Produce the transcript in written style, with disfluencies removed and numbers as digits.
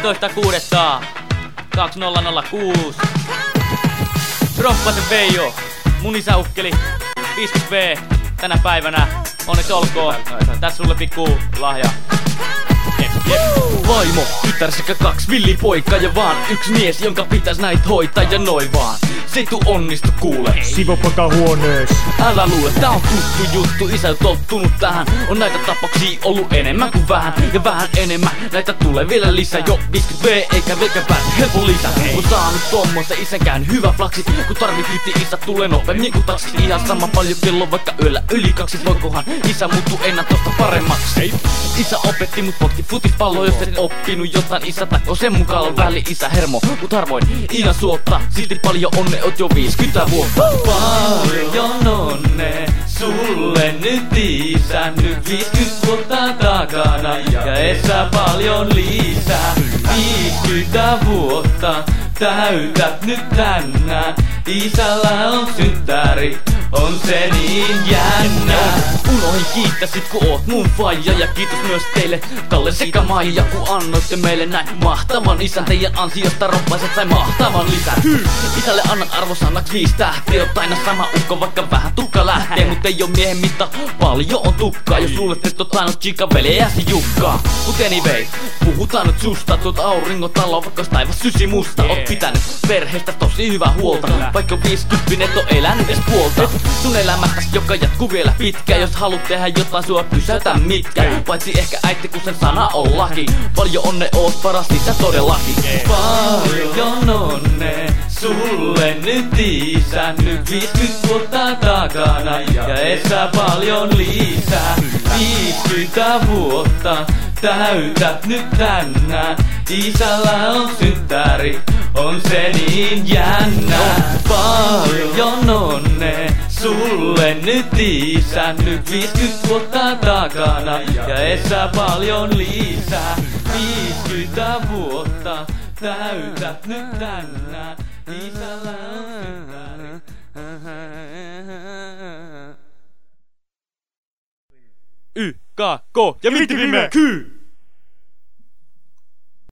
15.6.2006. Roppasen Veijo, mun isäukkeli, 50V tänä päivänä. Onneksi olkoon. Tässä sulle pikku lahja. Vaimo, tytär sekä 2 villipoikaa ja vaan 1 mies, jonka pitäis näit hoitaa ja noin vaan. Se ei tuu onnistu kuule. Sivopaka huonees. Älä luule, tää on tuttu juttu, isä on tottunut tähän. On näitä tapauksia ollut enemmän kuin vähän. Ja vähän enemmän, näitä tulee vielä lisää. Jo 50V eikä velkään pääse helpon lisää. On saanut tommoista isänkään hyvä flaksi. Kun tarvit nyt isä tulee nopeammin kuin taksi. Ihan sama paljon kello vaikka yöllä yli 2. Voikohan isä muuttuu enää tosta paremmaksi. Isä opetti mut potki futispalloa. Jos et oppinut jotain, isä takko sen mukaan on väli isä hermo. Mut harvoin Iina suottaa, silti paljon onne, oot jo 50 vuotta. Paljon onne sulle nyt isä, nyt 50 vuotta takana ja Esa paljon lisää. 50 vuotta täytät nyt tänään, isällä on synttäri, on se niin jännä. Unohin kiittää sit kun oot mun faija ja kiitos myös teille Kalle sekä Maija kun annoitte meille näin mahtavan isän. Teidän ansiosta roppaiset sai mahtavan lisän. Isälle annan arvosannaksi 5 tähteä. Oot aina sama ukko vaikka vähän tukka lähtee. Mut ei oo miehen mitta, paljon on tukkaa. Jos luulet et oot ainut chica veljeäsi Jukkaa. Mut anyway, puhutaan nyt susta. Tuot auringon talo vaikka taivas sysi musta. Oot pitänyt perheestä tosi hyvää huolta. Vaikka 50 et oo elänyt edes puolta. Sun elämästäs joka jatkuu vielä pitkään. Jos haluat tehdä jotain sua pysäytä mitkään. Paitsi ehkä äiti kun sen sana on laki. Paljon onne oot paras isä todellakin. Paljon onne sulle nyt isä, nyt 50 vuotta takana ja Esa paljon lisää. 50 vuotta täytät nyt tänään, isällä on synttäri, on se niin jännä. Paljon onne sulle nyt isä, nyt 50 vuotta takana ja Esa paljon lisää. 50 vuotta täytät nyt tänään, isällä on synttäri. Y, K, K ja mitti viime Ky.